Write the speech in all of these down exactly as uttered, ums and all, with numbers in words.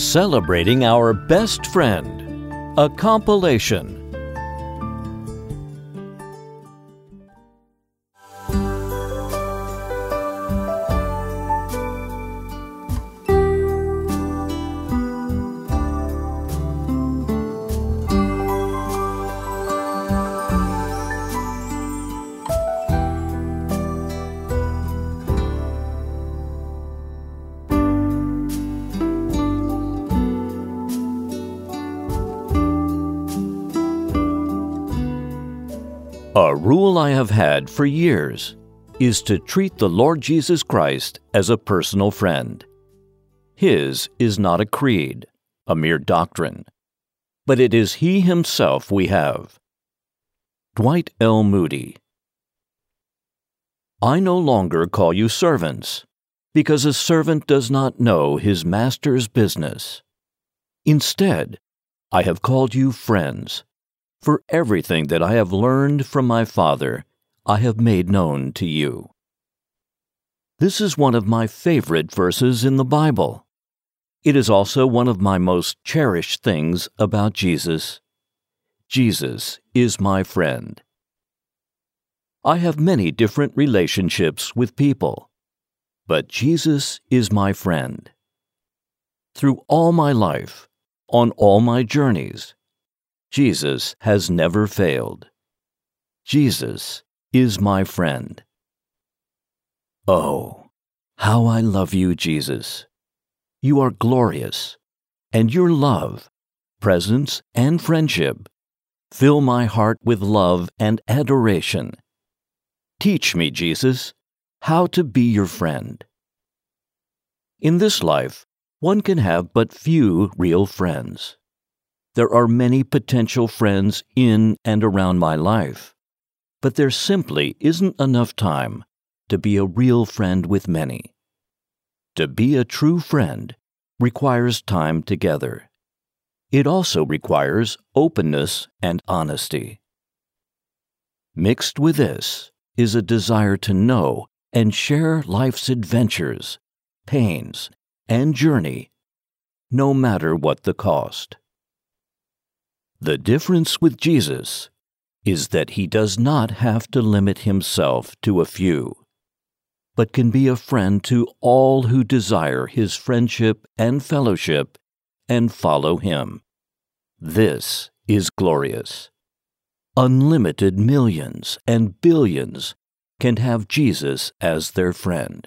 Celebrating Our Best Friend, a compilation. A rule I have had for years is to treat the Lord Jesus Christ as a personal friend. His is not a creed, a mere doctrine, but it is He Himself we have. Dwight L. Moody. I no longer call you servants, because a servant does not know his master's business. Instead, I have called you friends. For everything that I have learned from my Father, I have made known to you. This is one of my favorite verses in the Bible. It is also one of my most cherished things about Jesus. Jesus is my friend. I have many different relationships with people, but Jesus is my friend. Through all my life, on all my journeys, Jesus has never failed. Jesus is my friend. Oh, how I love you, Jesus. You are glorious, and your love, presence, and friendship fill my heart with love and adoration. Teach me, Jesus, how to be your friend. In this life, one can have but few real friends. There are many potential friends in and around my life, but there simply isn't enough time to be a real friend with many. To be a true friend requires time together. It also requires openness and honesty. Mixed with this is a desire to know and share life's adventures, pains, and journey, no matter what the cost. The difference with Jesus is that He does not have to limit Himself to a few, but can be a friend to all who desire His friendship and fellowship and follow Him. This is glorious. Unlimited millions and billions can have Jesus as their friend.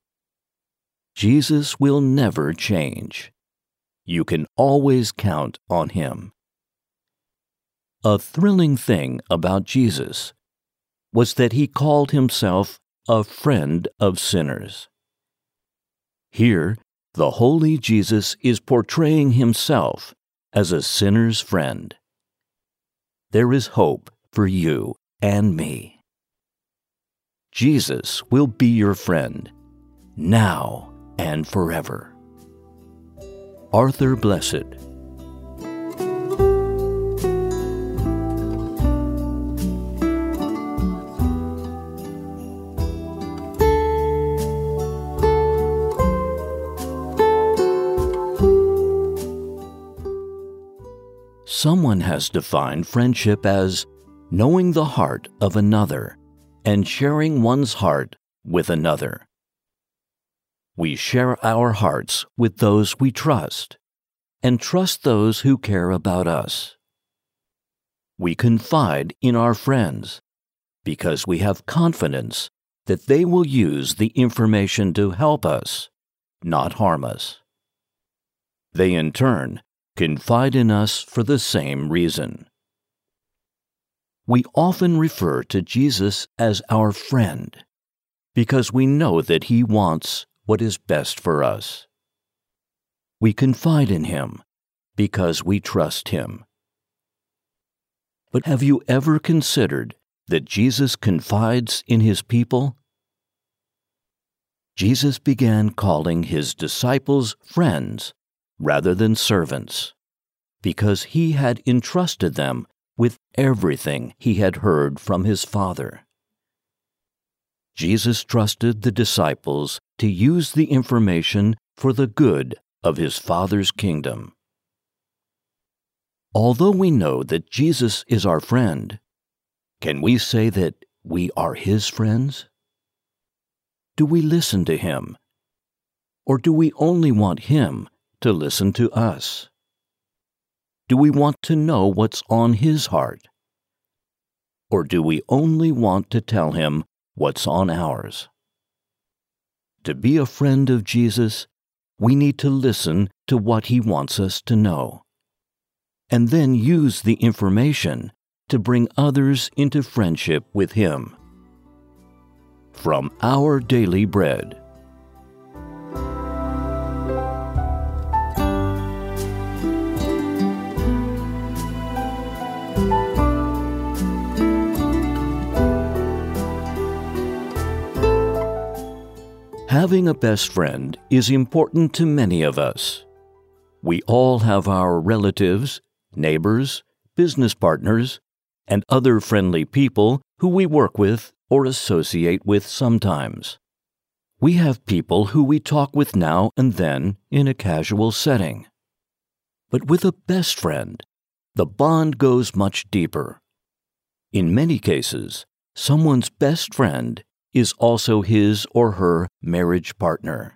Jesus will never change. You can always count on Him. A thrilling thing about Jesus was that He called Himself a friend of sinners. Here, the holy Jesus is portraying Himself as a sinner's friend. There is hope for you and me. Jesus will be your friend, now and forever. Arthur Blessed. Someone has defined friendship as knowing the heart of another and sharing one's heart with another. We share our hearts with those we trust and trust those who care about us. We confide in our friends because we have confidence that they will use the information to help us, not harm us. They, in turn, confide in us for the same reason. We often refer to Jesus as our friend because we know that He wants what is best for us. We confide in Him because we trust Him. But have you ever considered that Jesus confides in His people? Jesus began calling His disciples friends rather than servants, because He had entrusted them with everything He had heard from His Father. Jesus trusted the disciples to use the information for the good of his Father's kingdom. Although we know that Jesus is our friend, can we say that we are his friends? Do we listen to him? Or do we only want him to listen to us? Do we want to know what's on his heart? Or do we only want to tell him what's on ours? To be a friend of Jesus, we need to listen to what he wants us to know, and then use the information to bring others into friendship with him. From Our Daily Bread. Having a best friend is important to many of us. We all have our relatives, neighbors, business partners, and other friendly people who we work with or associate with sometimes. We have people who we talk with now and then in a casual setting. But with a best friend, the bond goes much deeper. In many cases, someone's best friend is also his or her marriage partner.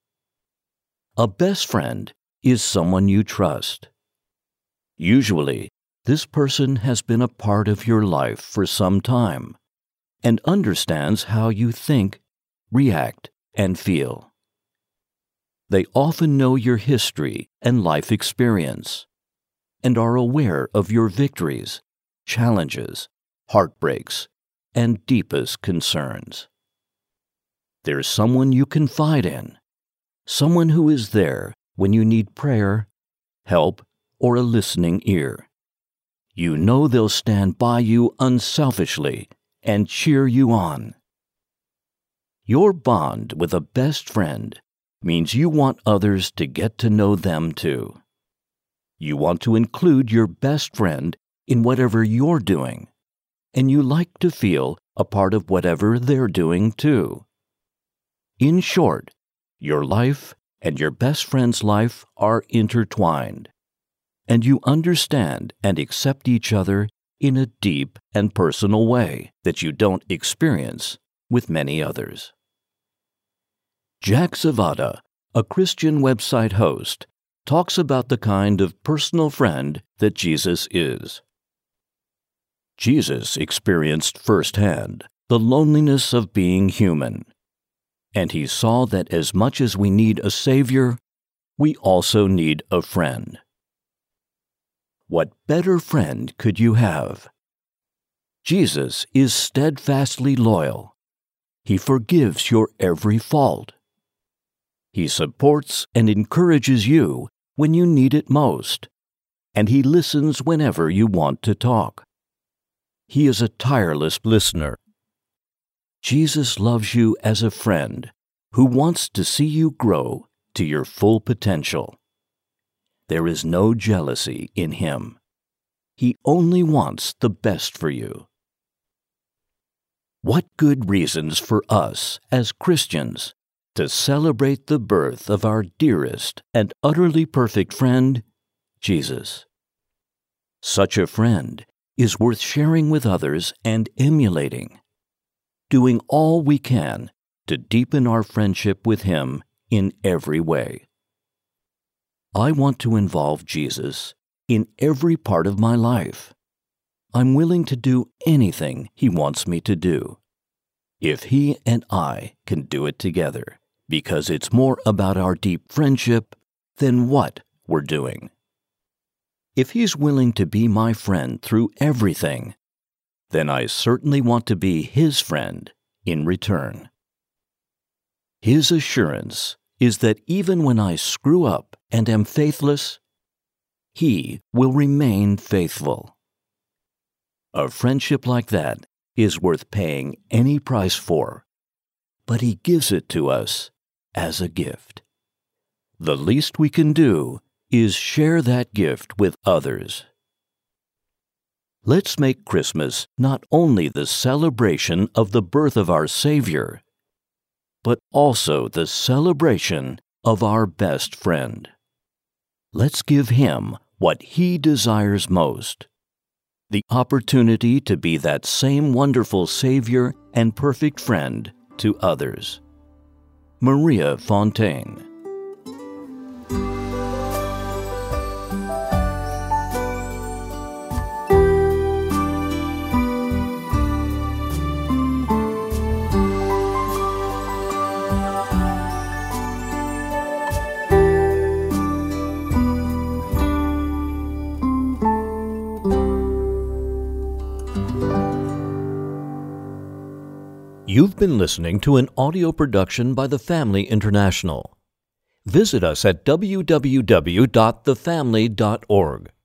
A best friend is someone you trust. Usually, this person has been a part of your life for some time and understands how you think, react, and feel. They often know your history and life experience and are aware of your victories, challenges, heartbreaks, and deepest concerns. There's someone you confide in, someone who is there when you need prayer, help, or a listening ear. You know they'll stand by you unselfishly and cheer you on. Your bond with a best friend means you want others to get to know them too. You want to include your best friend in whatever you're doing, and you like to feel a part of whatever they're doing too. In short, your life and your best friend's life are intertwined, and you understand and accept each other in a deep and personal way that you don't experience with many others. Jack Zavada, a Christian website host, talks about the kind of personal friend that Jesus is. Jesus experienced firsthand the loneliness of being human, and he saw that as much as we need a Savior, we also need a friend. What better friend could you have? Jesus is steadfastly loyal. He forgives your every fault. He supports and encourages you when you need it most, and he listens whenever you want to talk. He is a tireless listener. Jesus loves you as a friend who wants to see you grow to your full potential. There is no jealousy in him. He only wants the best for you. What good reasons for us as Christians to celebrate the birth of our dearest and utterly perfect friend, Jesus. Such a friend is worth sharing with others and emulating, doing all we can to deepen our friendship with him in every way. I want to involve Jesus in every part of my life. I'm willing to do anything he wants me to do, if he and I can do it together, because it's more about our deep friendship than what we're doing. If he's willing to be my friend through everything, then I certainly want to be his friend in return. His assurance is that even when I screw up and am faithless, he will remain faithful. A friendship like that is worth paying any price for, but he gives it to us as a gift. The least we can do is share that gift with others. Let's make Christmas not only the celebration of the birth of our Savior, but also the celebration of our best friend. Let's give Him what He desires most: the opportunity to be that same wonderful Savior and perfect friend to others. Maria Fontaine. You've been listening to an audio production by The Family International. Visit us at w w w dot the family dot org.